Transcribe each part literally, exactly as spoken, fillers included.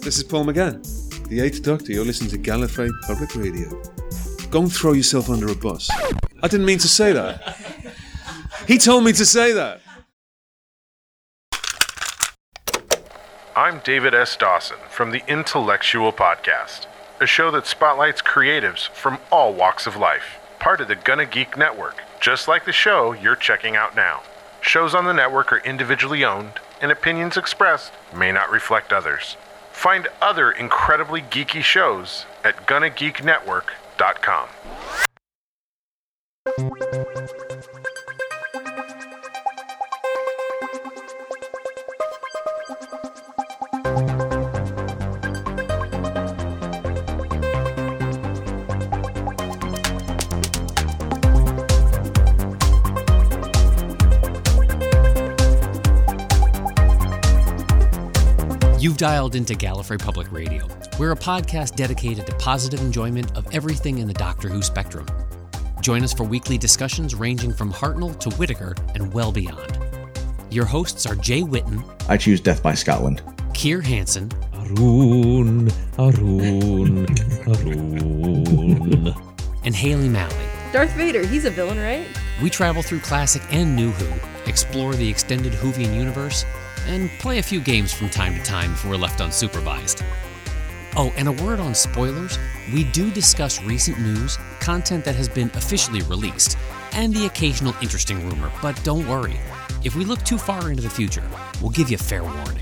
This is Paul McGann, the Eighth Doctor. You're listening to Gallifrey Public Radio. Go and throw yourself under a bus. I didn't mean to say that. He told me to say that. I'm David S. Dawson from the Intellectual Podcast, a show that spotlights creatives from all walks of life, part of the Gonna Geek Network, just like the show you're checking out now. Shows on the network are individually owned, and opinions expressed may not reflect others. Find other incredibly geeky shows at gonna geek network dot com. You've dialed into Gallifrey Public Radio. We're a podcast dedicated to positive enjoyment of everything in the Doctor Who spectrum. Join us for weekly discussions ranging from Hartnell to Whittaker and well beyond. Your hosts are Jay Whitten. I choose Death by Scotland. Keir Hansen. Arun, Arun, Arun. And Haley Malley. Darth Vader, he's a villain, right? We travel through classic and new Who, explore the extended Whovian universe, and play a few games from time to time if we're left unsupervised. Oh, and a word on spoilers. We do discuss recent news, content that has been officially released, and the occasional interesting rumor, but don't worry. If we look too far into the future, we'll give you fair warning.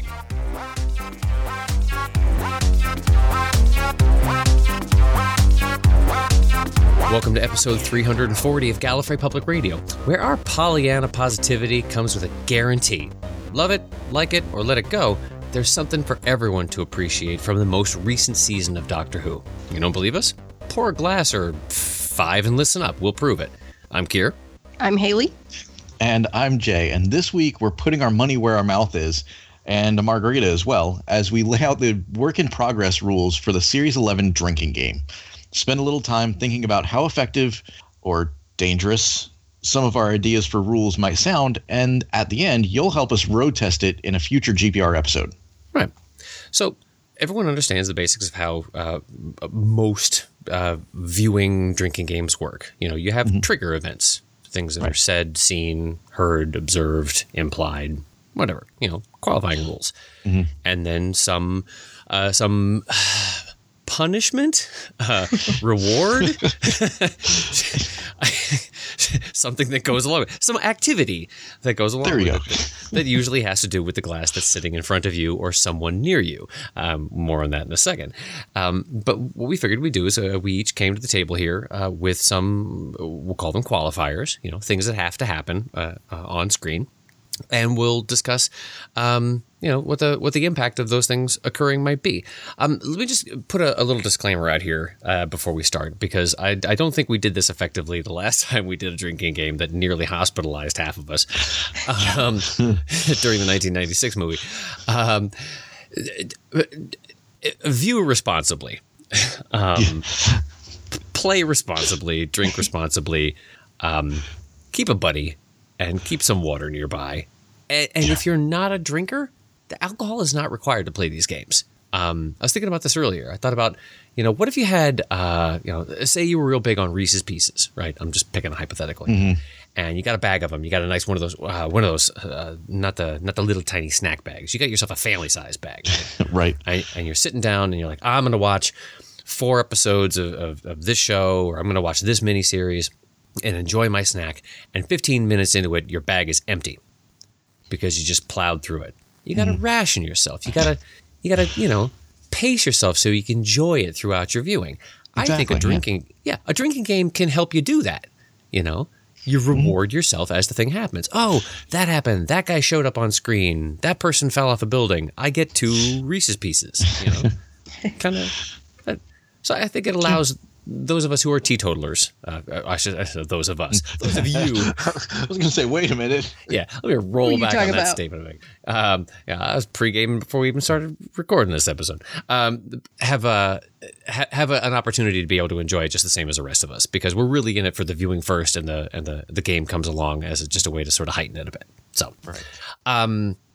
Welcome to episode three hundred forty of Gallifrey Public Radio, where our Pollyanna positivity comes with a guarantee. Love it, like it, or let it go, there's something for everyone to appreciate from the most recent season of Doctor Who. You don't believe us? Pour a glass or five and listen up. We'll prove it. I'm Keir. I'm Haley. And I'm Jay. And this week we're putting our money where our mouth is, and a margarita as well, as we lay out the work-in-progress rules for the Series eleven drinking game. Spend a little time thinking about how effective or dangerous some of our ideas for rules might sound, and at the end, you'll help us road test it in a future G P R episode. Right. So everyone understands the basics of how uh, most uh, viewing drinking games work. You know, you have mm-hmm. trigger events, things that right. are said, seen, heard, observed, implied, whatever, you know, qualifying rules. Mm-hmm. And then some, uh, some punishment, uh, reward, something that goes along with it. Some activity that goes along there with you it go. That usually has to do with the glass that's sitting in front of you or someone near you. Um, more on that in a second. Um, but what we figured we'd do is uh, we each came to the table here uh, with some, we'll call them qualifiers, you know, things that have to happen uh, uh, on screen. And we'll discuss, um, you know, what the what the impact of those things occurring might be. Um, let me just put a, a little disclaimer out here uh, before we start, because I, I don't think we did this effectively the last time we did a drinking game that nearly hospitalized half of us um, during the nineteen ninety-six movie. Um, view responsibly, um, play responsibly, drink responsibly, um, keep a buddy, and keep some water nearby. And, and if you're not a drinker, the alcohol is not required to play these games. Um, I was thinking about this earlier. I thought about, you know, what if you had, uh, you know, say you were real big on Reese's Pieces, right? I'm just picking hypothetically. Mm-hmm. And you got a bag of them. You got a nice one of those, uh, one of those, uh, not the not the little tiny snack bags. You got yourself a family size bag, right? Right. And, and you're sitting down and you're like, I'm going to watch four episodes of, of, of this show, or I'm going to watch this miniseries and enjoy my snack, and fifteen minutes into it, your bag is empty because you just plowed through it. You got to mm. ration yourself. You got to, you got to, you know, pace yourself so you can enjoy it throughout your viewing. Exactly, I think a drinking, yeah. yeah, a drinking game can help you do that. You know, you reward mm. yourself as the thing happens. Oh, that happened. That guy showed up on screen. That person fell off a building. I get two Reese's Pieces. You know, kind of. So I think it allows those of us who are teetotalers, uh, I should, I should those of us, those of you. I was going to say, wait a minute. Yeah, let me roll back on that about? statement. Um, yeah, I was pre-gaming before we even started recording this episode. Um, have a ha, have a, an opportunity to be able to enjoy it just the same as the rest of us, because we're really in it for the viewing first, and the and the the game comes along as a, just a way to sort of heighten it a bit. So, right. um,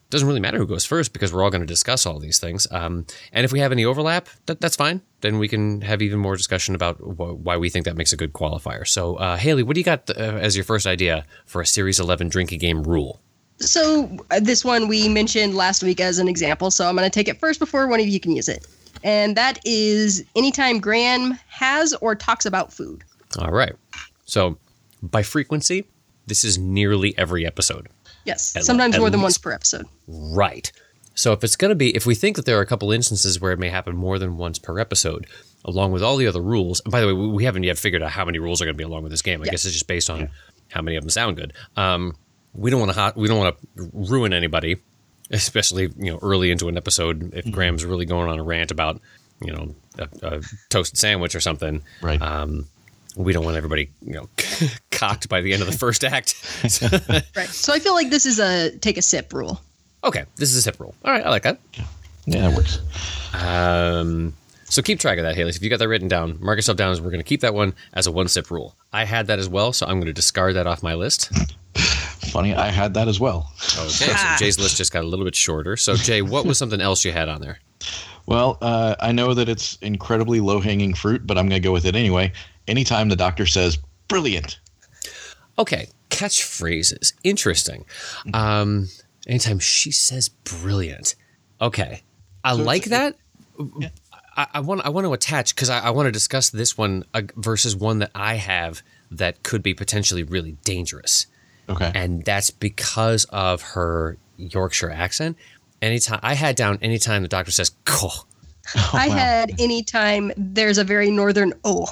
doesn't really matter who goes first because we're all going to discuss all these things. Um, and if we have any overlap, that, that's fine. Then we can have even more discussion about wh- why we think that makes a good qualifier. So, uh, Haley, what do you got uh, as your first idea for a Series eleven drinking game rule? So uh, this one we mentioned last week as an example, so I'm going to take it first before one of you can use it. And that is anytime Graham has or talks about food. All right. So by frequency, this is nearly every episode. Yes, At sometimes le- more at than least. once per episode. Right. So if it's going to be, if we think that there are a couple instances where it may happen more than once per episode, along with all the other rules, and by the way, we we haven't yet figured out how many rules are going to be along with this game. I Yeah. guess it's just based on how many of them sound good. Um, we don't want to hot, we don't want to ruin anybody, especially you know early into an episode. If Graham's really going on a rant about you know a, a toasted sandwich or something, Right. Um, we don't want everybody you know cocked by the end of the first act. So- Right. So I feel like this is a take a sip rule. okay, this is a sip rule. All right, I like that. Yeah, that works. Um, so keep track of that, Haley. So if you got that written down, mark yourself down as we're going to keep that one as a one sip rule. I had that as well, so I'm going to discard that off my list. Funny, I had that as well. Okay, so Jay's list just got a little bit shorter. So Jay, what was something else you had on there? Well, uh, I know that it's incredibly low-hanging fruit, but I'm going to go with it anyway. Anytime the doctor says, brilliant. Okay, catchphrases. Interesting. Um, anytime she says brilliant. Okay, I So like it's- that. I, I want I want to attach because I, I want to discuss this one uh, versus one that I have that could be potentially really dangerous. Okay. And that's because of her Yorkshire accent. Anytime I had down, anytime the doctor says "cool," I wow. had anytime there's a very northern oh.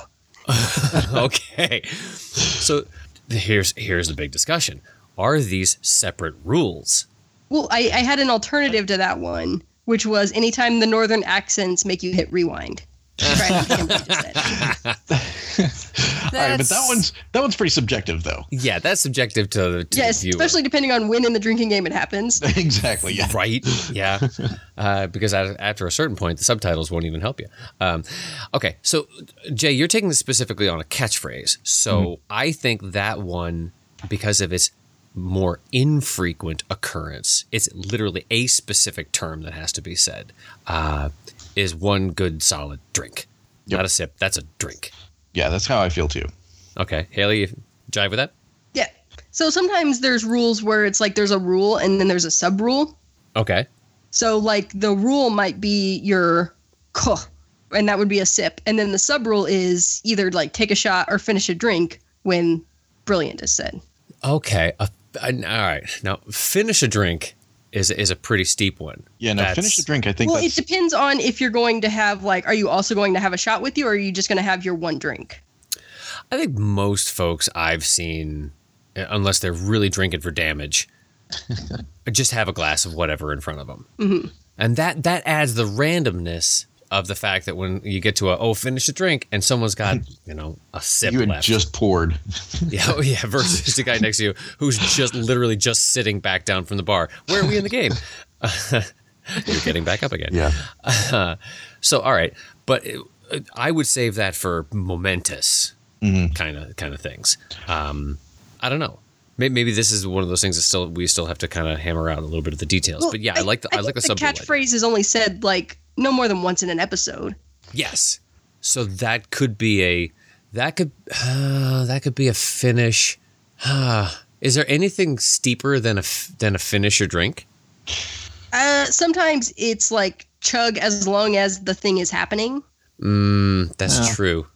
okay. So here's here's the big discussion: are these separate rules? Well, I, I had an alternative to that one, which was anytime the northern accents make you hit rewind. Right, like Kimberly just said. All right, but that one's that one's pretty subjective, though. Yeah, that's subjective to, the- to Yes, the viewer. especially depending on when in the drinking game it happens. Exactly. Yeah. Right? Yeah. Uh, because at- after a certain point, the subtitles won't even help you. Um, okay, so Jay, you're taking this specifically on a catchphrase. So Mm-hmm. I think that one, because of its more infrequent occurrence, it's literally a specific term that has to be said, uh, is one good solid drink. Yep. Not a sip, that's a drink. Yeah, that's how I feel too. Okay, Haley, you jive with that? Yeah. So sometimes there's rules where it's like there's a rule and then there's a sub rule. Okay. So like the rule might be your kuh, and that would be a sip. And then the sub rule is either like take a shot or finish a drink when brilliant is said. Okay. Uh, all right. Now, finish a drink is is a pretty steep one. Yeah, no, That's- finish the drink. I think Well, that's it depends on if you're going to have like, are you also going to have a shot with you or are you just going to have your one drink? I think most folks I've seen, uh, unless they're really drinking for damage, just have a glass of whatever in front of them. Mm-hmm. And that, that adds the randomness of the fact that when you get to a, oh, finish a drink, and someone's got, you know, a sip you had left. just poured. Yeah, oh, yeah, versus the guy next to you who's just literally just sitting back down from the bar. Where are we in the game? You're getting back up again. Yeah. Uh, so, all right. But it, I would save that for momentous kind of kind of things. Um, I don't know. Maybe, maybe this is one of those things that still we still have to kind of hammer out a little bit of the details. Well, but yeah, I, like the I, like the think sub. the catchphrase is only said like no more than once in an episode. Yes. So that could be a that could uh, that could be a finish. Uh, is there anything steeper than a f- than a finish or drink? Uh, sometimes it's like chug as long as the thing is happening. Mm, that's Yeah. true.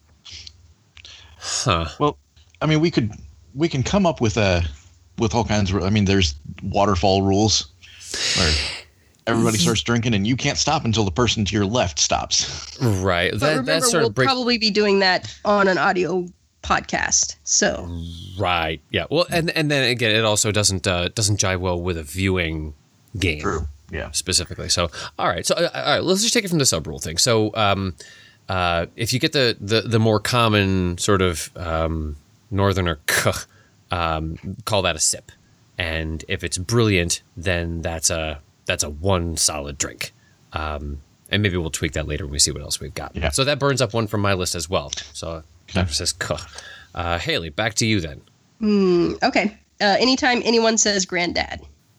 Huh. Well, I mean, we could we can come up with a with all kinds of. I mean, there's waterfall rules where everybody starts drinking and you can't stop until the person to your left stops. Right. But That remember, that sort we'll of breaks. probably be doing that on an audio podcast. So Right. Yeah. Well, and and then again, it also doesn't uh, doesn't jive well with a viewing game. Yeah. Specifically. So, all right. So, uh, all right. Let's just take it from the sub rule thing. So, um, uh, if you get the, the the more common sort of um, northerner, k, um, call that a sip, and if it's brilliant, then that's a that's a one solid drink. Um, and maybe we'll tweak that later when we see what else we've got. Yeah. So that burns up one from my list as well. So, Doctor says k. Uh, Haley, back to you then. okay. Uh, anytime anyone says granddad.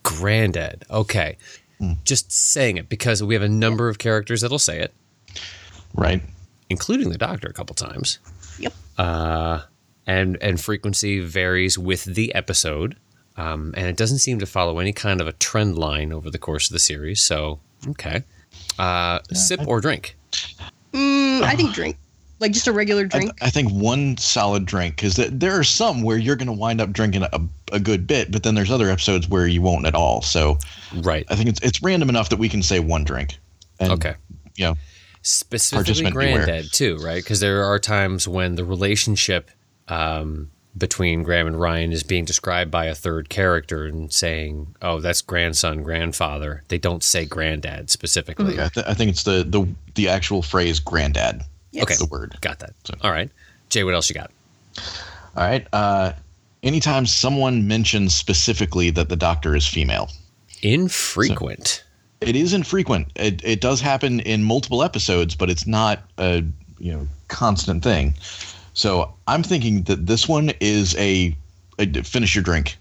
Granddad. Okay. Mm. Just saying it because we have a number of characters that'll say it, Right. including the Doctor a couple times. Yep. Uh, and and frequency varies with the episode, um, and it doesn't seem to follow any kind of a trend line over the course of the series. So, okay. Uh, Yeah, sip I- or drink? Mm, I think drink, like just a regular I, drink. I think one solid drink, because th- there are some where you're going to wind up drinking a, a good bit, but then there's other episodes where you won't at all. So Right. I think it's it's random enough that we can say one drink. And, Okay. You know, Specifically Participant beware. Granddad too, right? Because there are times when the relationship um, between Graham and Ryan is being described by a third character and saying, "Oh, that's grandson, grandfather." They don't say granddad specifically. I, th- I think it's the, the the actual phrase "granddad." Yes. Okay, The word. got that. So- All right, Jay, what else you got? All right. Uh, anytime someone mentions specifically that the Doctor is female, Infrequent. it is infrequent. It it does happen in multiple episodes, but it's not a you know constant thing. So I'm thinking that this one is a, a finish your drink.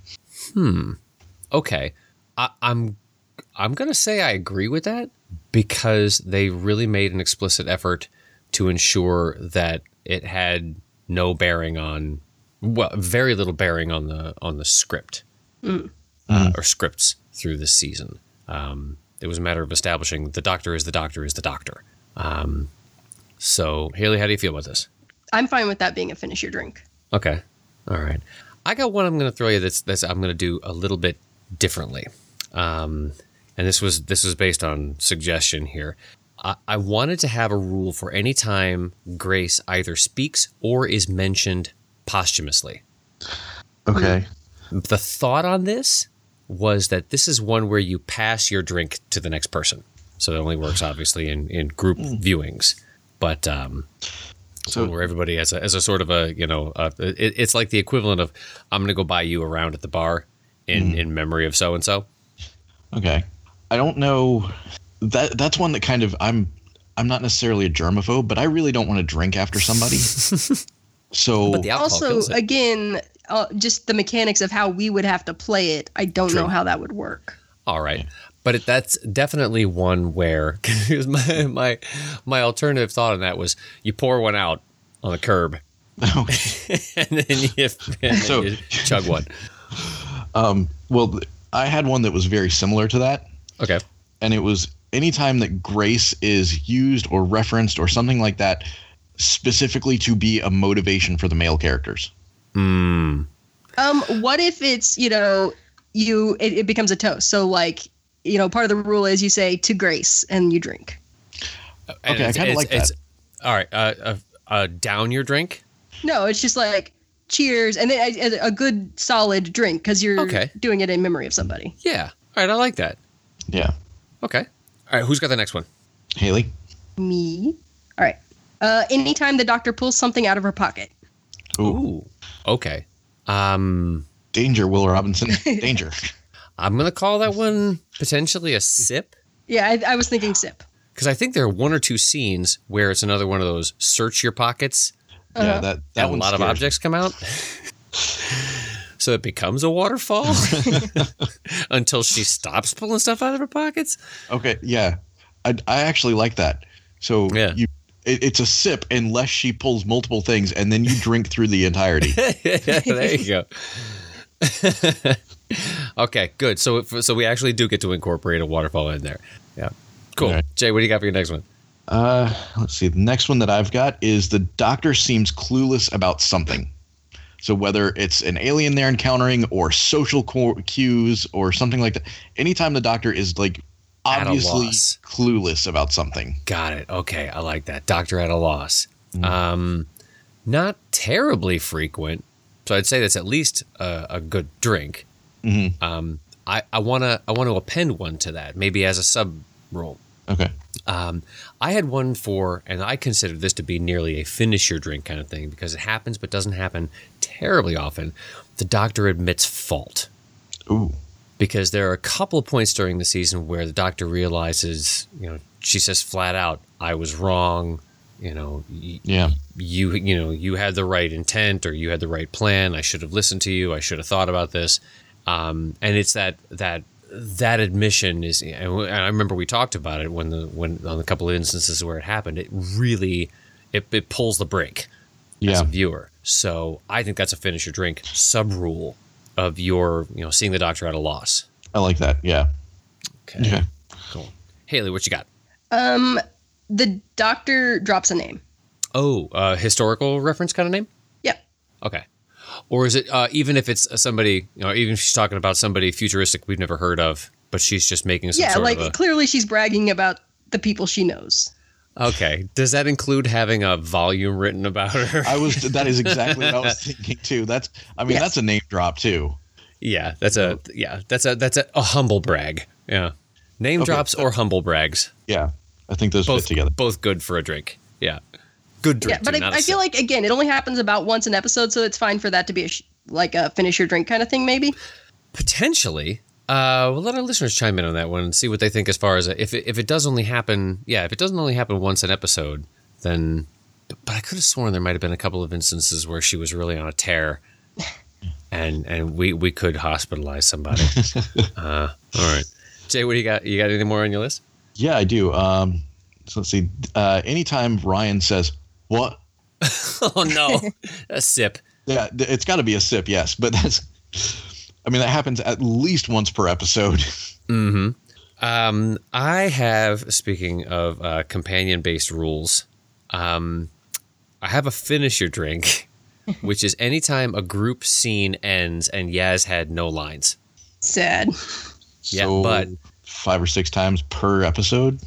Okay, I, I'm I'm gonna say I agree with that because they really made an explicit effort to ensure that it had no bearing on, well, very little bearing on the on the script uh, or scripts through this season. Um, it was a matter of establishing the Doctor is the Doctor is the Doctor. Um, so Haley, how do you feel about this? I'm fine with that being a finish your drink. Okay. All right. I got one I'm going to throw you that's, that's I'm going to do a little bit differently. Um, and this was this was based on suggestion here. I, I wanted to have a rule for any time Grace either speaks or is mentioned posthumously. Okay. The thought on this was that this is one where you pass your drink to the next person. So it only works obviously in, in group viewings. But um, So where everybody has a, as a sort of a, you know, uh, it, it's like the equivalent of I'm going to go buy you a round at the bar in, in memory of so-and-so. okay. I don't know. That that's one that kind of I'm I'm not necessarily a germaphobe, but I really don't want to drink after somebody. So But the alcohol Also, kills it. again, uh, just the mechanics of how we would have to play it. I don't True. know how that would work. All right. But it, that's definitely one where because my, my my alternative thought on that was you pour one out on the curb and then you, and then So- you chug one. um, well, th- I had one that was very similar to that, Okay. and it was anytime that grace is used or referenced or something like that, specifically to be a motivation for the male characters. Mm. Um, what if it's, you know, you it, it becomes a toast? So like, you know, part of the rule is you say to Grace and you drink. And Okay, I it's- kinda it's- like it's- that. All right. Uh, uh, uh, down your drink. No, it's just like cheers and then a, a good solid drink because you're Okay. doing it in memory of somebody. Yeah. All right. I like that. Yeah. Okay. All right. Who's got the next one? Haley? Me. All right. Uh, anytime the Doctor pulls something out of her pocket. Ooh. Okay. Um, Danger, Will Robinson. Danger. I'm going to call that one potentially a sip Yeah, I, I was thinking sip. because I think there are one or two scenes where it's another one of those search your pockets Yeah, that, that and a one lot of scares me. objects come out. So it becomes a waterfall until she stops pulling stuff out of her pockets. Okay, yeah. I, I actually like that. So Yeah. you it, it's a sip unless she pulls multiple things, and then you drink through the entirety. There you go. Okay, good. So if- so we actually do get to incorporate a waterfall in there. Yeah. Cool. All right. Jay, what do you got for your next one? Uh, let's see. The next one that I've got is the Doctor seems clueless about something. So whether it's an alien they're encountering or social co- cues or something like that, anytime the Doctor is like At a obviously loss. clueless about something. Got it. Okay, I like that. Doctor at a loss. Mm-hmm. Um, not terribly frequent, so I'd say that's at least a, a good drink. Mhm. Um, I I want to I want to append one to that, maybe as a sub rule. Okay. Um, I had one for, and I consider this to be nearly a finish your drink kind of thing because it happens but doesn't happen terribly often. The Doctor admits fault. Ooh. Because there are a couple of points during the season where the Doctor realizes, you know, she says flat out, "I was wrong." You know, y- Yeah. you you know, you had the right intent or you had the right plan. I should have listened to you. I should have thought about this. Um, and it's that that that admission is, and I remember we talked about it when the when on a couple of instances where it happened. It really it, it pulls the brake Yeah. as a viewer. So I think that's a finish your drink sub rule of your, you know, seeing the doctor at a loss. I like that. Yeah. Okay. Okay. Cool. Haley, what you got? Um, the doctor drops a name. Oh, uh, historical reference kind of name? Yep. Okay. Or is it, uh, even if it's somebody, you know, even if she's talking about somebody futuristic we've never heard of, but she's just making some Yeah, sort like of a... clearly she's bragging about the people she knows. Okay. Does that include having a volume written about her? I was. That is exactly what I was thinking too. That's. I mean, Yes. that's a name drop too. Yeah, that's a, yeah, that's a, that's a, a humble brag. Yeah. Name Okay. drops or humble brags. Yeah, I think those Both fit together. Both good for a drink. Yeah. Good drink. Yeah, but too, not I, a I feel sip. like again, it only happens about once an episode, so it's fine for that to be a sh- like a finish your drink kind of thing, maybe. Potentially. Uh, we'll let our listeners chime in on that one and see what they think as far as if it, if it does only happen. Yeah, if it doesn't only happen once an episode, then. But, but I could have sworn there might have been a couple of instances where she was really on a tear, and and we we could hospitalize somebody. uh, all right, Jay, what do you got? You got anything more on your list? Yeah, I do. Um, so let's see. Uh, anytime Ryan says what, Oh no, a sip. yeah, th- it's got to be a sip. Yes, but that's. I mean, that happens at least once per episode. Um, I have, speaking of uh, companion-based rules, um, I have a finish your drink, which is anytime a group scene ends and Yaz had no lines. Sad. Yeah, so but- five or six times per episode.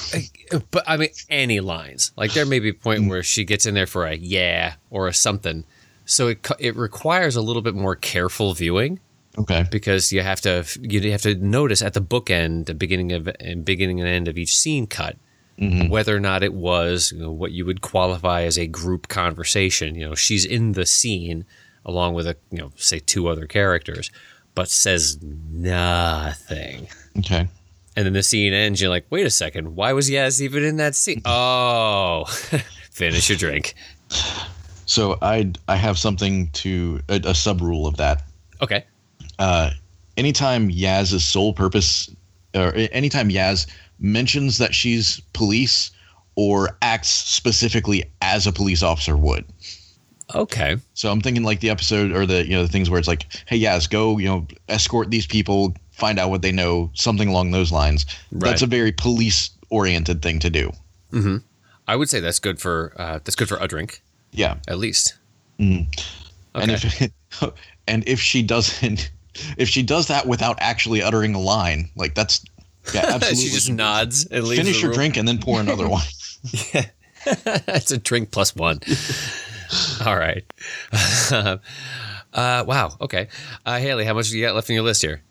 But I mean, any lines. Like there may be a point where she gets in there for a yeah or a something. So it co- it requires a little bit more careful viewing. Okay. Because you have to you have to notice at the bookend, the beginning of and beginning and end of each scene cut, whether or not it was, you know, what you would qualify as a group conversation. You know, she's in the scene along with a, you know, say two other characters, but says nothing. Okay. And then the scene ends. You're like, wait a second, why was Yaz even in that scene? Oh, finish your drink. So I I have something to a, a sub rule of that. Okay. Uh, anytime Yaz's sole purpose, or anytime Yaz mentions that she's police or acts specifically as a police officer would. Okay. So I'm thinking like the episode or the, you know, the things where it's like, hey, Yaz, go, you know, escort these people, find out what they know, something along those lines. Right. That's a very police oriented thing to do. I would say that's good for uh, that's good for a drink, Yeah. at least. And Okay. if and if she doesn't, if she does that without actually uttering a line, like that's yeah, absolutely. She just nods and leaves Finish the your room. drink and then pour another one. That's a drink plus one. All right. uh, wow. Okay. Uh, Haley, how much do you got left in your list here?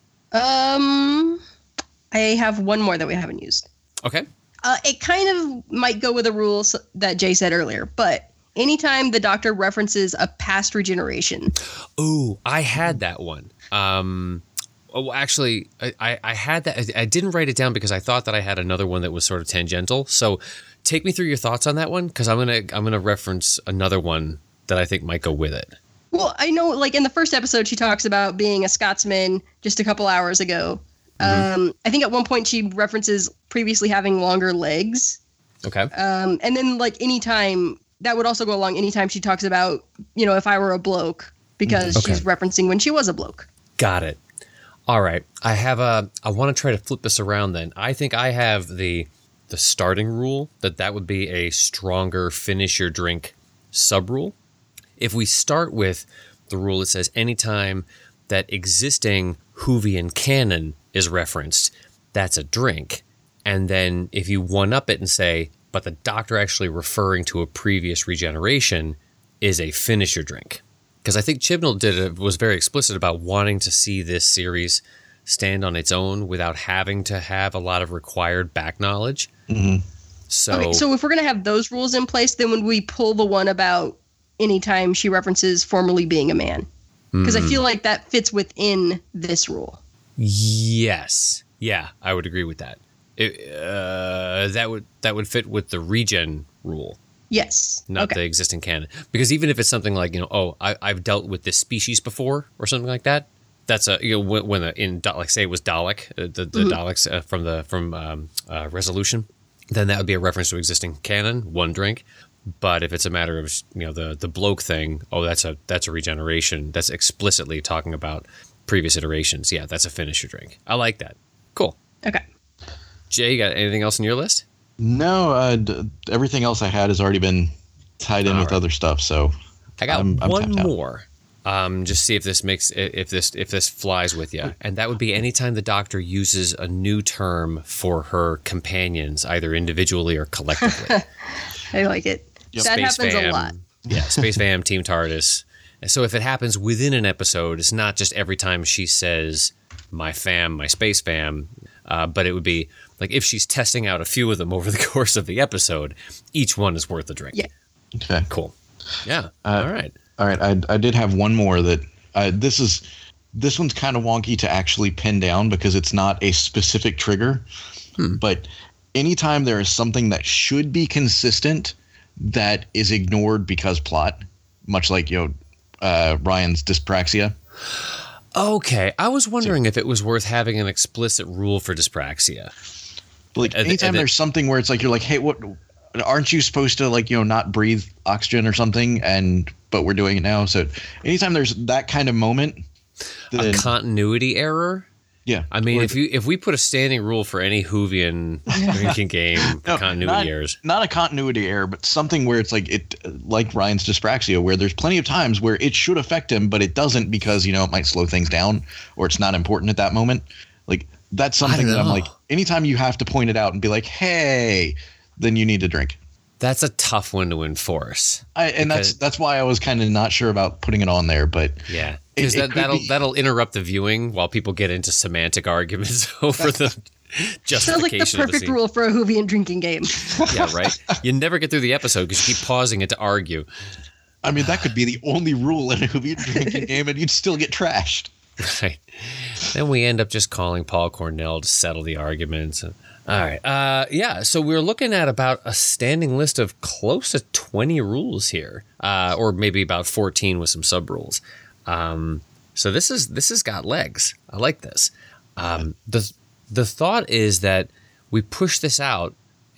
Um, I have one more that we haven't used. Okay. Uh, it kind of might go with the rules that Jay said earlier, but anytime the doctor references a past regeneration, Ooh, I had that one. Um, oh, actually, I, I, I had that. I, I didn't write it down because I thought that I had another one that was sort of tangential. So, take me through your thoughts on that one, because I'm gonna I'm gonna reference another one that I think might go with it. well, I know like in the first episode, she talks about being a Scotsman just a couple hours ago. Um, I think at one point she references previously having longer legs. Okay. Um, and then like anytime that would also go along anytime she talks about, you know, if I were a bloke, because Okay. she's referencing when she was a bloke. Got it. All right. I have a. I want to try to flip this around. Then I think I have the the starting rule that that would be a stronger finish your drink sub rule. If we start with the rule that says anytime that existing Whovian canon is referenced, that's a drink. And then if you one up it and say, but the doctor actually referring to a previous regeneration is a finish your drink. Because I think Chibnall did a, was very explicit about wanting to see this series stand on its own without having to have a lot of required back knowledge. So, Okay, so if we're going to have those rules in place, then when we pull the one about anytime she references formerly being a man, because I feel like that fits within this rule. yes, yeah, I would agree with that. It, uh, that would that would fit with the regen rule, Yes. not the okay. existing canon. Because even if it's something like, you know, oh, I, I've dealt with this species before or something like that, That's a you know when, when the, in like say it was Dalek, uh, the, the mm-hmm. Daleks uh, from the from um, uh, Resolution, then that would be a reference to existing canon, one drink. But if it's a matter of you know the the bloke thing, oh that's a that's a regeneration. That's explicitly talking about previous iterations. Yeah, that's a finish your drink. I like that. Cool. Okay. Jay, you got anything else on your list? No, uh, d- everything else I had has already been tied in All with right. other stuff. So I got I'm, I'm one more. Um, just see if this makes if this if this flies with you, and that would be anytime the Doctor uses a new term for her companions, either individually or collectively. I like it. Yep. That Space happens Fam, a lot. Yeah, Space Fam, Team TARDIS. And so if it happens within an episode, it's not just every time she says "my fam," "my Space Fam," uh, but it would be like if she's testing out a few of them over the course of the episode, each one is worth a drink. Yeah. Okay. Cool. Yeah. Uh, all right. All right. I I did have one more that uh, this is this one's kind of wonky to actually pin down because it's not a specific trigger, hmm. but anytime there is something that should be consistent that is ignored because plot, much like you know uh, Ryan's dyspraxia. Okay, I was wondering so, if it was worth having an explicit rule for dyspraxia. Like anytime uh, there's something where it's like you're like, hey, what? Aren't you supposed to like you know not breathe oxygen or something? And but we're doing it now. So anytime there's that kind of moment, then, a continuity error. Yeah, I mean, if you if we put a standing rule for any Whovian drinking game, no, continuity not, errors, not a continuity error, but something where it's like it, like Ryan's dyspraxia, where there's plenty of times where it should affect him, but it doesn't because you know it might slow things down or it's not important at that moment. Like that's something that I'm like, anytime you have to point it out and be like, hey, then you need to drink. That's a tough one to enforce. I, and that's that's why I was kind of not sure about putting it on there, but yeah. Because that, that'll be, that'll interrupt the viewing while people get into semantic arguments over the justification. Sounds like the perfect the rule for a Whovian drinking game. Yeah, right. You never get through the episode because you keep pausing it to argue. I mean, that could be the only rule in a Whovian drinking game, and you'd still get trashed. Right. Then we end up just calling Paul Cornell to settle the arguments. All right. Uh, yeah. So we're looking at about a standing list of close to twenty rules here, uh, or maybe about fourteen with some sub rules. Um, so this is this has got legs. I like this. Um, the the thought is that we push this out,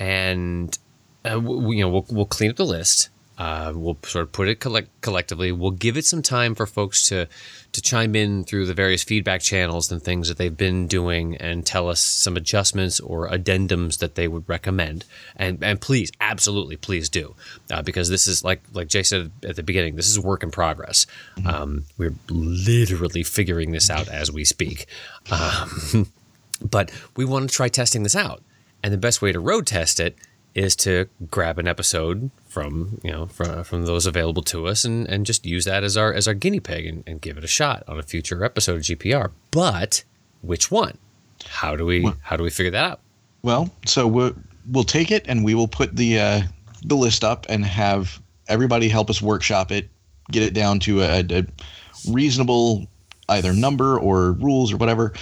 and uh, we, you know we'll we'll clean up the list. Uh, we'll sort of put it collect- collectively. We'll give it some time for folks to to chime in through the various feedback channels and things that they've been doing and tell us some adjustments or addendums that they would recommend. And and please, absolutely, please do. Uh, because this is, like like Jay said at the beginning, this is a work in progress. Mm-hmm. Um, we're literally figuring this out as we speak. Um, but we want to try testing this out. And the best way to road test it is to grab an episode from you know from, from those available to us and, and just use that as our as our guinea pig and, and give it a shot on a future episode of G P R. But which one? How do we how do we figure that out? Well, so we'll we'll take it and we will put the uh, the list up and have everybody help us workshop it, get it down to a, a reasonable either number or rules or whatever.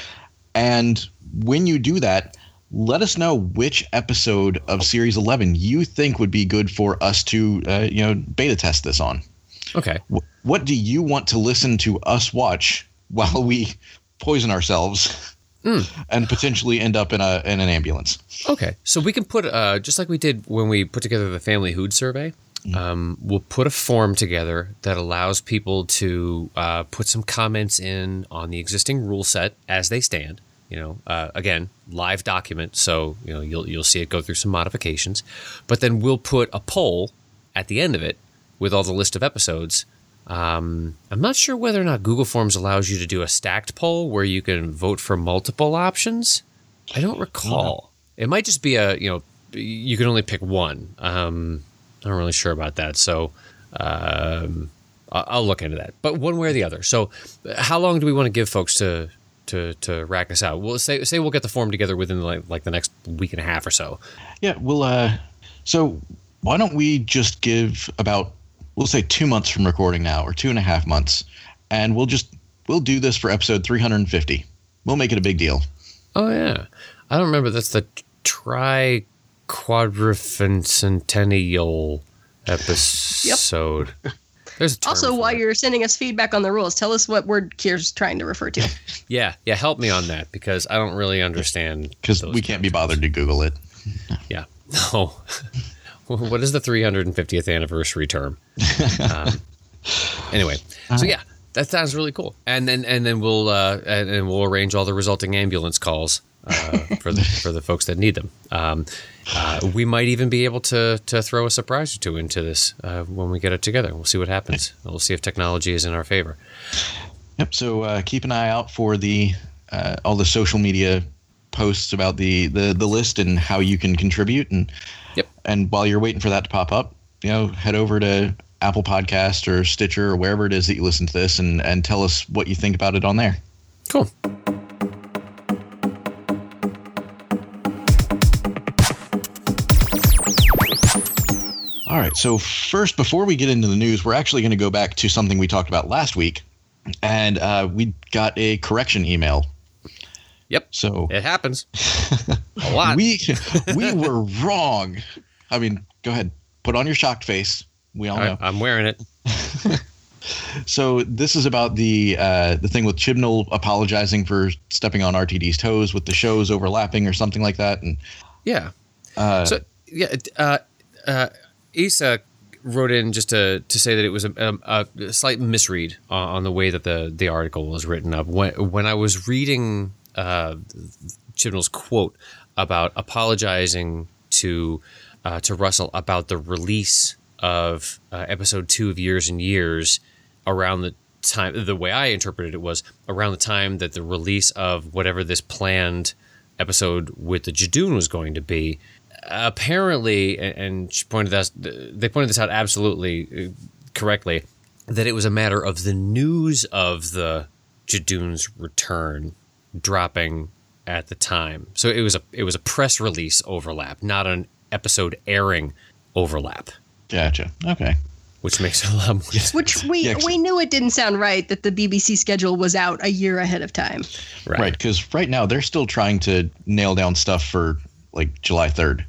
And when you do that, let us know which episode of Series eleven you think would be good for us to, uh, you know, beta test this on. Okay. W- what do you want to listen to us watch while we poison ourselves mm. and potentially end up in a in an ambulance? Okay. So we can put, uh, just like we did when we put together the Family Hood survey, mm. um, we'll put a form together that allows people to uh, put some comments in on the existing rule set as they stand. You know, uh, again, live document, so you know you'll you'll see it go through some modifications, but then we'll put a poll at the end of it with all the list of episodes. Um, I'm not sure whether or not Google Forms allows you to do a stacked poll where you can vote for multiple options. I don't recall. Mm-hmm. It might just be a you know you can only pick one. Um, I'm not really sure about that, so um, I'll look into that. But one way or the other. So, how long do we want to give folks to? To, to rack us out? We'll say say we'll get the form together within like, like the next week and a half or so. Yeah, we'll. Uh, so why don't we just give about we'll say two months from recording now, or two and a half months, and we'll just we'll do this for episode three hundred fifty. We'll make it a big deal. Oh yeah, I don't remember. That's the tri quadricentennial episode. Yep. There's a term Also, for while it. you're sending us feedback on the rules, tell us what word Kier's trying to refer to. Yeah, yeah, help me on that because I don't really understand. Because those we can't be terms. bothered to Google it. Yeah. No. What is the three hundred fiftieth anniversary term? Um, anyway, so yeah, that sounds really cool. And then and then we'll uh, and, and we'll arrange all the resulting ambulance calls uh, for the for the folks that need them. Um, uh, we might even be able to to throw a surprise or two into this uh, when we get it together. We'll see what happens. We'll see if technology is in our favor. Yep. So uh, keep an eye out for the uh, all the social media posts about the, the the list and how you can contribute. And Yep. and while you're waiting for that to pop up, you know, head over to Apple Podcast or Stitcher or wherever it is that you listen to this, and and tell us what you think about it on there. Cool. All right. So first, before we get into the news, we're actually going to go back to something we talked about last week, and uh, we got a correction email. Yep. So It happens a lot. we we were wrong. I mean, go ahead, put on your shocked face. We all know. I, I'm wearing it. So this is about the uh, the thing with Chibnall apologizing for stepping on R T D's toes with the shows overlapping or something like that. And Yeah. uh, So yeah, uh, uh, Issa wrote in just to to say that it was a, a, a slight misread on, on the way that the the article was written up. When when I was reading uh, Chibnall's quote about apologizing to uh, to Russell about the release of uh, episode two of Years and Years around the time, the way I interpreted it was around the time that the release of whatever this planned episode with the Jadoon was going to be. Apparently, and she pointed this, they pointed this out absolutely correctly, that it was a matter of the news of the Jadoon's return dropping at the time. So it was a it was a press release overlap, not an episode airing overlap, gotcha. Okay. which makes a lot more sense. Which we Yeah, we knew it didn't sound right that the B B C schedule was out a year ahead of time. Right. Because right now they're still trying to nail down stuff for like July third.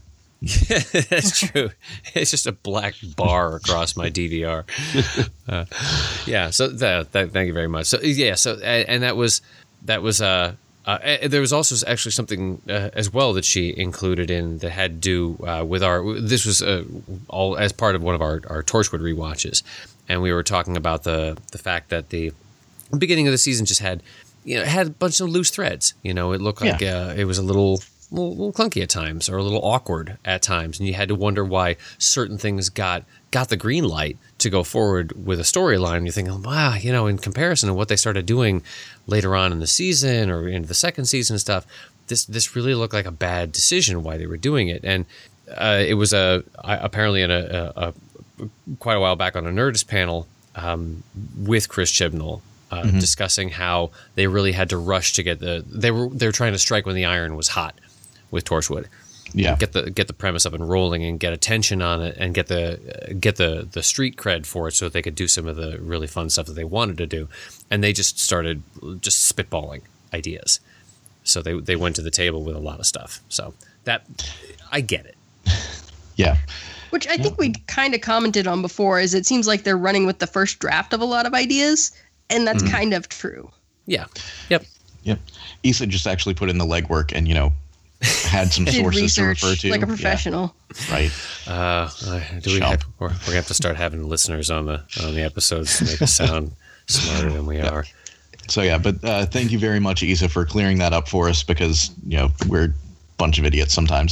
That's true. It's just a black bar across my D V R. Uh, yeah. So that, that, thank you very much. So yeah. So and, and that was that was uh, uh there was also actually something uh, as well that she included in that had to do uh, with our. This was uh, all as part of one of our our Torchwood rewatches, and we were talking about the the fact that the beginning of the season just had you know it had a bunch of loose threads. You know, it looked like Yeah. uh, it was a little. A little, little clunky at times or a little awkward at times, and you had to wonder why certain things got got the green light to go forward with a storyline. You're thinking, wow, you know, in comparison to what they started doing later on in the season or into the second season and stuff, this this really looked like a bad decision why they were doing it. And uh, it was a I, apparently in a, a, a quite a while back on a Nerdist panel um, with Chris Chibnall. Uh, Mm-hmm. discussing how they really had to rush to get the they were they were trying to strike when the iron was hot with Torchwood. Yeah. Get the get the premise up and rolling and get attention on it and get the uh, get the the street cred for it so that they could do some of the really fun stuff that they wanted to do. And they just started just spitballing ideas. So they they went to the table with a lot of stuff. So that I get it. Yeah. Which I think we kind of commented on before is it seems like they're running with the first draft of a lot of ideas, and that's Mm-hmm. kind of true. Yeah. Yep. Yep. Issa just actually put in the legwork and, you know, had some Did sources research to refer to. like a Yeah, professional. right. Uh, do we Chump. have, we're, we're gonna have to start having listeners on the on the episodes to make us sound smarter than we are. So, yeah, but uh, thank you very much, Issa, for clearing that up for us because, you know, we're a bunch of idiots sometimes.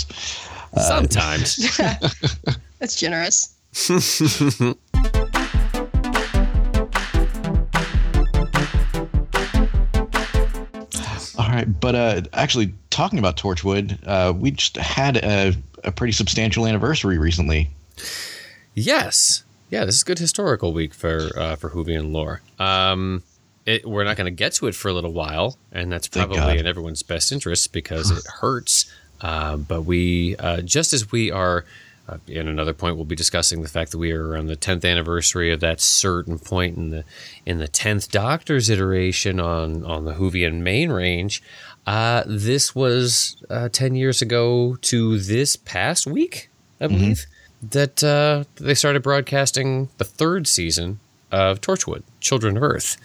Sometimes. That's generous. All right. But uh, actually, talking about Torchwood, uh, we just had a, a pretty substantial anniversary recently. Yes. Yeah, this is good historical week for uh, for Whovian lore. Um, it, we're not going to get to it for a little while, and that's Thank probably God. in everyone's best interest because it hurts. Uh, but we, uh, just as we are, uh, in another point, we'll be discussing the fact that we are on the tenth anniversary of that certain point in the in the tenth Doctor's iteration on on the Whovian main range. Uh, this was uh, ten years ago to this past week, I believe. That uh, they started broadcasting the third season of Torchwood, Children of Earth.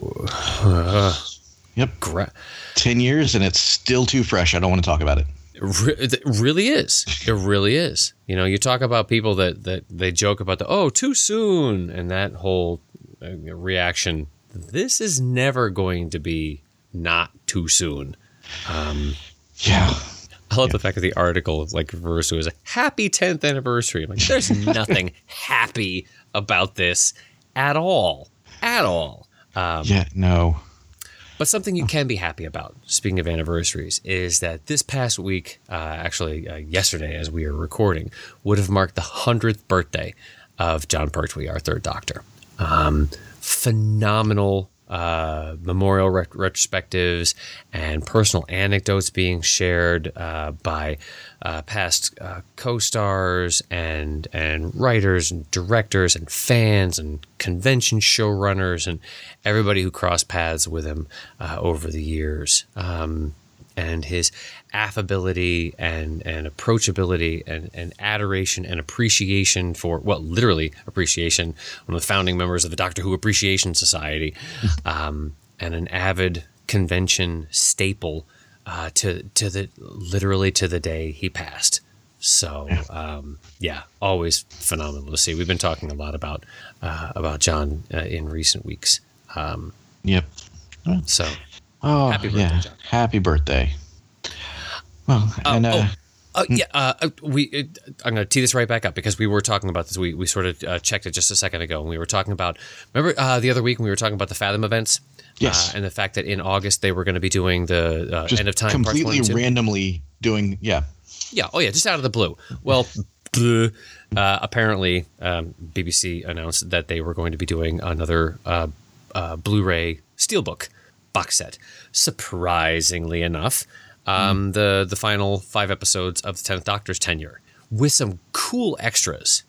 Uh, Yep. gra- ten years and it's still too fresh. I don't want to talk about it. Re- it really is. It really is. You know, you talk about people that, that they joke about the, oh, too soon, and that whole uh, reaction. This is never going to be not too soon. Um, Yeah. I love the fact that the article like refers to it as a happy tenth anniversary. I'm like, there's nothing happy about this at all. At all. Um, Yeah, no. But something you can be happy about, speaking of anniversaries, is that this past week, uh, actually uh, yesterday as we were recording, would have marked the hundredth birthday of John Pertwee, our third Doctor. Um, phenomenal uh, memorial ret- retrospectives and personal anecdotes being shared uh, by uh, past uh, co-stars and and writers and directors and fans and convention showrunners and everybody who crossed paths with him uh, over the years. Um, and his affability and, and approachability and, and adoration and appreciation for, well, literally appreciation, one of the founding members of the Doctor Who Appreciation Society, um, and an avid convention staple uh, to to the literally to the day he passed. So um, yeah, always phenomenal to see. We've been talking a lot about uh, about John uh, in recent weeks. Um, Yep. so. Oh, Happy birthday, yeah. John. Happy birthday. Well, and uh, oh, uh, yeah. Uh, we. It, I'm going to tee this right back up because we were talking about this. We we sort of uh, checked it just a second ago, and we were talking about. Remember uh, the other week when we were talking about the Fathom events? Yes. Uh, and the fact that in August they were going to be doing the uh, just end of time parts one completely and two. randomly doing, yeah. Yeah. Oh, yeah. Just out of the blue. Well, bleh. uh, apparently um, B B C announced that they were going to be doing another uh, uh, Blu-ray Steelbook box set. Surprisingly enough, um, mm. the the final five episodes of the tenth Doctor's tenure with some cool extras.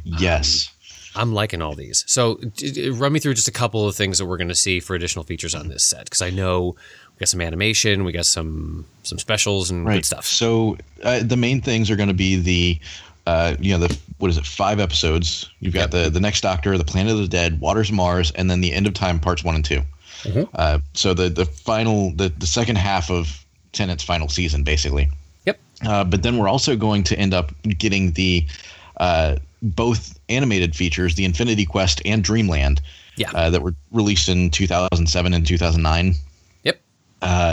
Yes. Um, I'm liking all these. So d- d- run me through just a couple of things that we're going to see for additional features on this set, because I know we got some animation, we got some some specials and right. good stuff. So uh, the main things are going to be the, uh, you know, the what is it, five episodes. You've got yep. the the Next Doctor, the Planet of the Dead, Waters of Mars, and then the End of Time parts one and two. Mm-hmm. Uh, so the the final the, the second half of Tennant's final season, basically. Yep. Uh, but then we're also going to end up getting the uh, both animated features, the Infinity Quest and Dreamland, yeah, uh, that were released in two thousand seven and two thousand nine. Yep. Uh,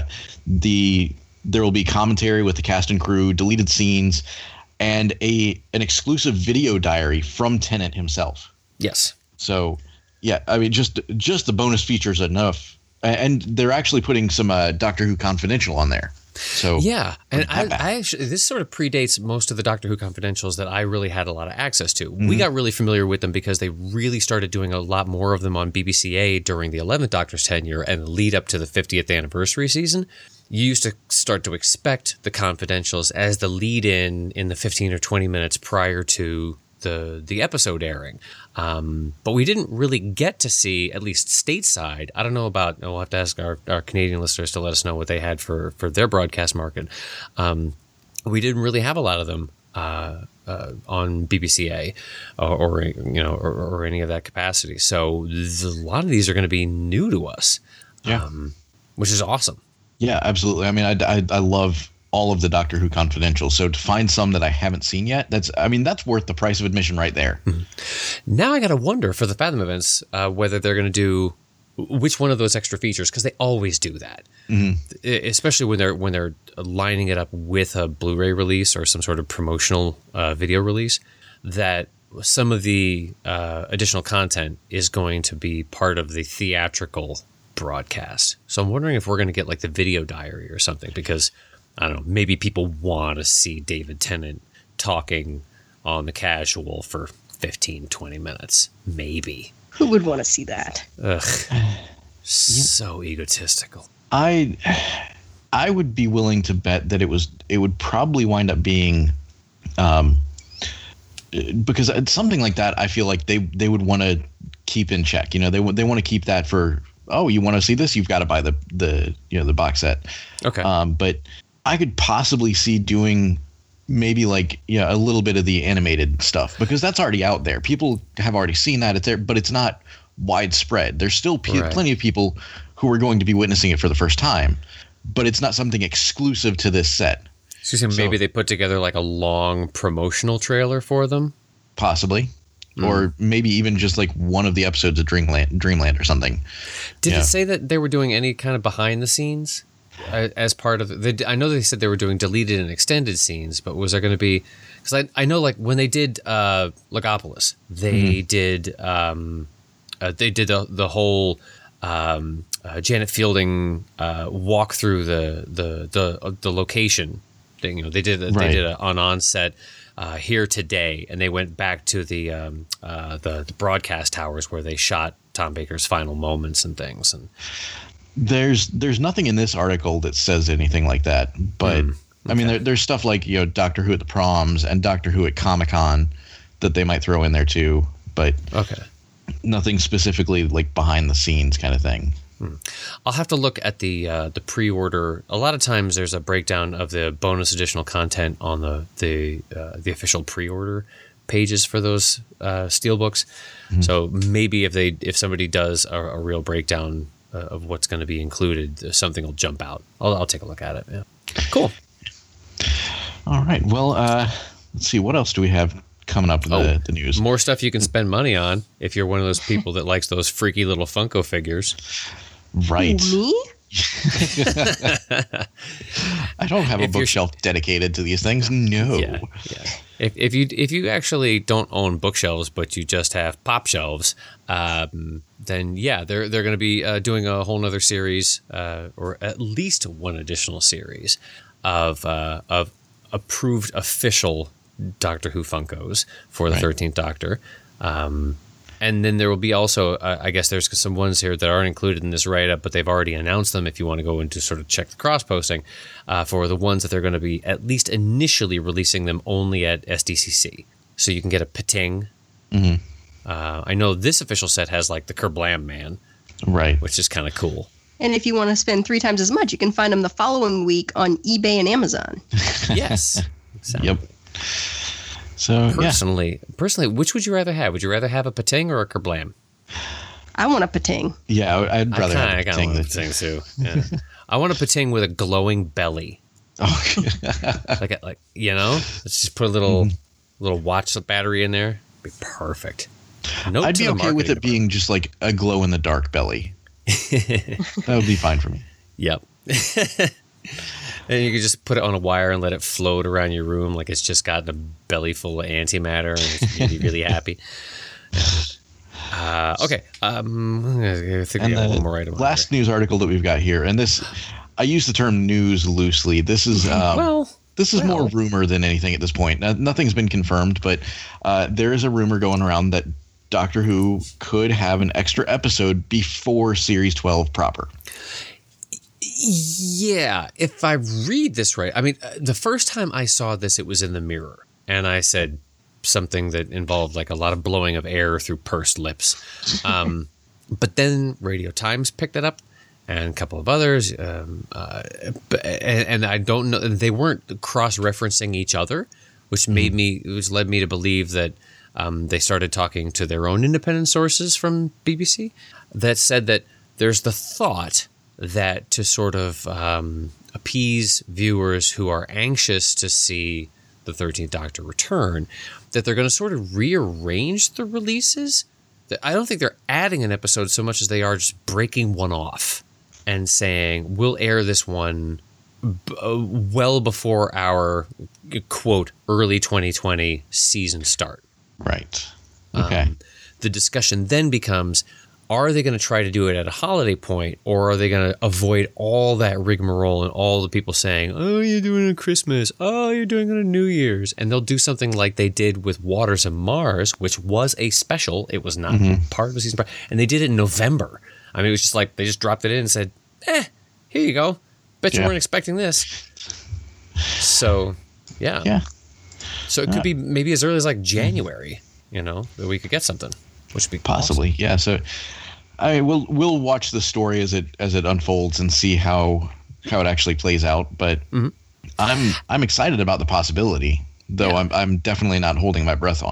the there will be commentary with the cast and crew, deleted scenes, and a an exclusive video diary from Tennant himself. Yes. So. Yeah, I mean, just just the bonus features enough, and they're actually putting some uh, Doctor Who Confidential on there. So yeah, and I, I actually this sort of predates most of the Doctor Who Confidentials that I really had a lot of access to. Mm-hmm. We got really familiar with them because they really started doing a lot more of them on B B C A during the eleventh Doctor's tenure and the lead up to the fiftieth anniversary season. You used to start to expect the Confidentials as the lead in in the fifteen or twenty minutes prior to the the episode airing. Um, but we didn't really get to see, at least stateside. I don't know about, we'll have to ask our, our Canadian listeners to let us know what they had for, for their broadcast market. Um, we didn't really have a lot of them uh, uh, on B B C A or, or you know, or, or any of that capacity. So the, a lot of these are going to be new to us, yeah, um, which is awesome. Yeah, absolutely. I mean, I, I, I love all of the Doctor Who Confidential. So to find some that I haven't seen yet, that's, I mean, that's worth the price of admission right there. Mm-hmm. Now I got to wonder for the Fathom events, uh, whether they're going to do which one of those extra features, because they always do that, mm-hmm. especially when they're, when they're lining it up with a Blu-ray release or some sort of promotional uh, video release, that some of the uh, additional content is going to be part of the theatrical broadcast. So I'm wondering if we're going to get like the video diary or something, because I don't know, maybe people want to see David Tennant talking on the casual for fifteen, twenty minutes. Maybe. Who would want to see that? Ugh. So egotistical. I I would be willing to bet that it was it would probably wind up being um because something like that I feel like they they would want to keep in check. You know, they they want to keep that for, oh, you want to see this? You've got to buy the the you know the box set. Okay. Um but I could possibly see doing maybe like, yeah, a little bit of the animated stuff, because that's already out there. People have already seen that. It's there, but it's not widespread. There's still pe- Right. plenty of people who are going to be witnessing it for the first time, but it's not something exclusive to this set. So maybe they put together like a long promotional trailer for them. Possibly. Or maybe even just like one of the episodes of Dreamland, Dreamland or something. Did Yeah. it say that they were doing any kind of behind the scenes uh, as part of the? I know they said they were doing deleted and extended scenes, but was there going to be? Because I I know like when they did uh, Logopolis, they did um, uh, they did the the whole um, uh, Janet Fielding uh, walk through the the the uh, the location thing. You know, they did a, Right. they did a, an on-set. Uh, here today, and they went back to the, um, uh, the the broadcast towers where they shot Tom Baker's final moments and things. And There's there's nothing in this article that says anything like that. But I mean, there, there's stuff like, you know, Doctor Who at the proms and Doctor Who at Comic-Con that they might throw in there too. But okay, nothing specifically like behind the scenes kind of thing. I'll have to look at the uh, the pre-order. A lot of times there's a breakdown of the bonus additional content on the the uh, the official pre-order pages for those uh, steelbooks. So maybe if they if somebody does a, a real breakdown uh, of what's going to be included, something will jump out. I'll, I'll take a look at it. Yeah, cool. All right. Well, uh, let's see. What else do we have coming up in the, Oh, the news? More stuff you can spend money on if you're one of those people that likes those freaky little Funko figures. Right. Me? I don't have a If you're- bookshelf dedicated to these things. No. Yeah, yeah. If, if you if you actually don't own bookshelves, but you just have pop shelves, um, then yeah, they're they're going to be uh, doing a whole nother series, uh, or at least one additional series of uh, of approved official Doctor Who Funkos for the Right. thirteenth Doctor. Um, and then there will be also, uh, I guess there's some ones here that aren't included in this write-up, but they've already announced them if you want to go into sort of check the cross-posting uh, for the ones that they're going to be at least initially releasing them only at S D C C. So you can get a Pating. Mm-hmm. Uh, I know this official set has like the Kerblam Man, Right. which is kind of cool. And if you want to spend three times as much, you can find them the following week on eBay and Amazon. Yes. So Yep. So, yeah. Personally, personally, which would you rather have? Would you rather have a Pating or a Kerblam? I want a Pating. Yeah, I- I'd rather I have kind a of want a thing Pating too. Yeah. I want a Pating with a glowing belly. that. like a, like you know, let's just put a little Mm-hmm. little watch battery in there. Be perfect. Note I'd to be the okay with marketing it being just like a glow in the dark belly. That would be fine for me. Yep. And you could just put it on a wire and let it float around your room like it's just got a belly full of antimatter and it's really, really happy. Uh, okay. Um, I think we And got the one more item. on last news article that we've got here, and this, I use the term news loosely. This is there. um, well, this is more well. rumor than anything at this point. Now, nothing's been confirmed, but uh, there is a rumor going around that Doctor Who could have an extra episode before Series twelve proper. yeah. If I read this right, I mean, uh, the first time I saw this, it was in the Mirror, and I said something that involved like a lot of blowing of air through pursed lips. Um, but then Radio Times picked it up, and a couple of others, um, uh, b- and, and I don't know. They weren't cross-referencing each other, which made me, which led me to believe that um, they started talking to their own independent sources from B B C that said that there's the thought that to sort of um, appease viewers who are anxious to see the thirteenth Doctor return, that they're going to sort of rearrange the releases. That I don't think they're adding an episode so much as they are just breaking one off and saying, we'll air this one b- uh, well before our, quote, early twenty twenty season start. Right. Okay. Um, the discussion then becomes, are they going to try to do it at a holiday point, or are they going to avoid all that rigmarole and all the people saying, oh, you're doing it at Christmas, oh, you're doing it on New Year's, and they'll do something like they did with Waters of Mars, which was a special. It was not part of the season, and they did it in November. I mean, it was just like they just dropped it in and said, eh, here you go. Bet you Yeah. weren't expecting this. So, yeah. Yeah. So it could be maybe as early as like January, you know, that we could get something, which would be Possibly, yeah. So, I mean, we'll we'll watch the story as it as it unfolds and see how how it actually plays out. But I'm I'm excited about the possibility, though. Yeah. I'm I'm definitely not holding my breath on it.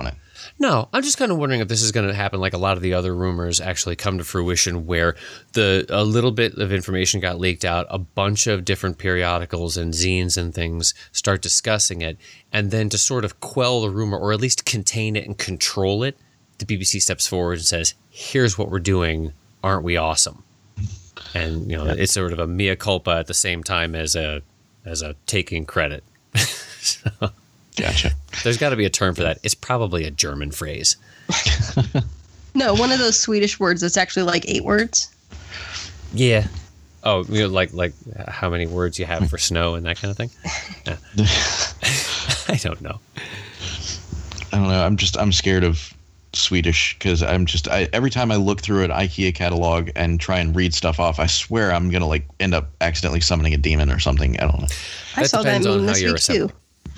No, I'm just kind of wondering if this is going to happen like a lot of the other rumors actually come to fruition, where the a little bit of information got leaked out, a bunch of different periodicals and zines and things start discussing it, and then to sort of quell the rumor or at least contain it and control it, the B B C steps forward and says, here's what we're doing, aren't we awesome? And you know, yeah. It's sort of a mea culpa at the same time as a as a taking credit. So, gotcha. There's got to be a term for that. It's probably a German phrase. No, one of those Swedish words that's actually like eight words. Yeah. Oh, you know, like like how many words you have for snow and that kind of thing? Yeah. I don't know. I don't know. I'm just I'm scared of Swedish because I'm just I, every time I look through an IKEA catalog and try and read stuff off, I swear I'm gonna like end up accidentally summoning a demon or something. I don't know. I that saw that meme this week too.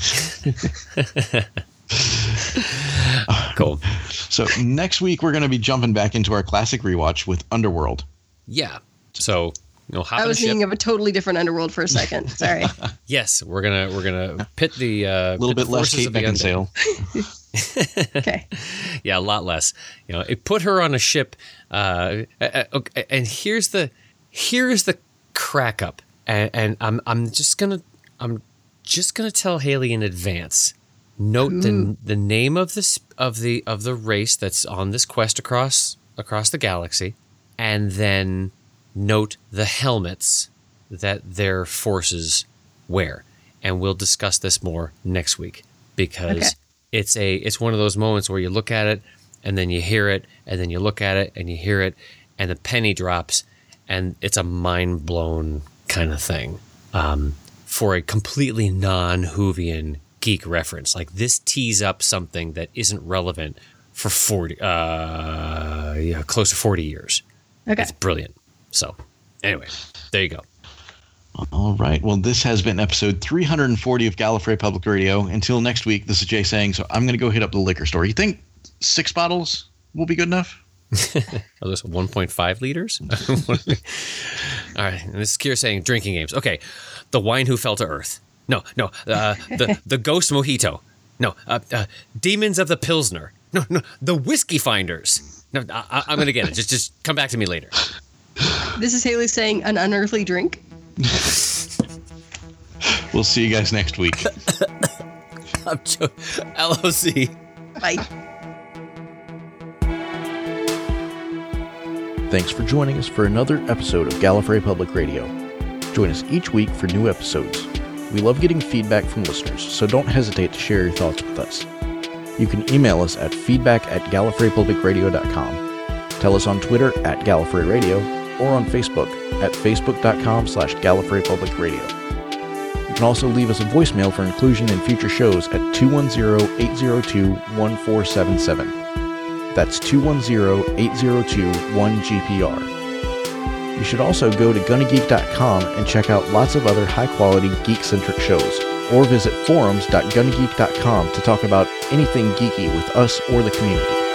Cool. So next week we're going to be jumping back into our classic rewatch with Underworld. Yeah. So you know, hop I on was a ship. thinking of a totally different Underworld for a second. Sorry. Yes, we're gonna we're gonna pit the uh, a little bit less Kate Beckinsale. Okay. Yeah, a lot less. You know, it put her on a ship. Uh, okay, and here's the here's the crack up, and, and I'm I'm just gonna I'm just gonna tell Haley in advance. Note the the name of this of the of the race that's on this quest across across the galaxy, and then note the helmets that their forces wear, and we'll discuss this more next week because okay. it's a it's one of those moments where you look at it and then you hear it and then you look at it and you hear it and the penny drops and it's a mind blown kind of thing um, for a completely non-Whovian geek reference. Like this tees up something that isn't relevant for forty uh, yeah close to forty years. Okay, it's brilliant. So, anyway, there you go. All right. Well, this has been episode three hundred forty of Gallifrey Public Radio. Until next week, this is Jay saying, so I'm going to go hit up the liquor store. You think six bottles will be good enough? Are those one point five liters? All right. And this is Kier saying drinking games. Okay. The Wine Who Fell to Earth. No, no. Uh, the, the Ghost Mojito. No. Uh, uh, Demons of the Pilsner. No, no. The Whiskey Finders. No, I, I'm going to get it. Just, just come back to me later. This is Haley saying an unearthly drink. We'll see you guys next week. I'm jo- L O C. Bye. Thanks for joining us for another episode of Gallifrey Public Radio. Join us each week for new episodes. We love getting feedback from listeners, so don't hesitate to share your thoughts with us. You can email us at feedback at gallifrey public radio dot com. Tell us on Twitter at Gallifrey Radio, or on Facebook at facebook.com slash Gallifrey Public Radio. You can also leave us a voicemail for inclusion in future shows at two one zero, eight zero two, one four seven seven. That's two one zero, eight zero two, one G P R. You should also go to gunna geek dot com and check out lots of other high-quality geek-centric shows, or visit forums dot gunna geek dot com to talk about anything geeky with us or the community.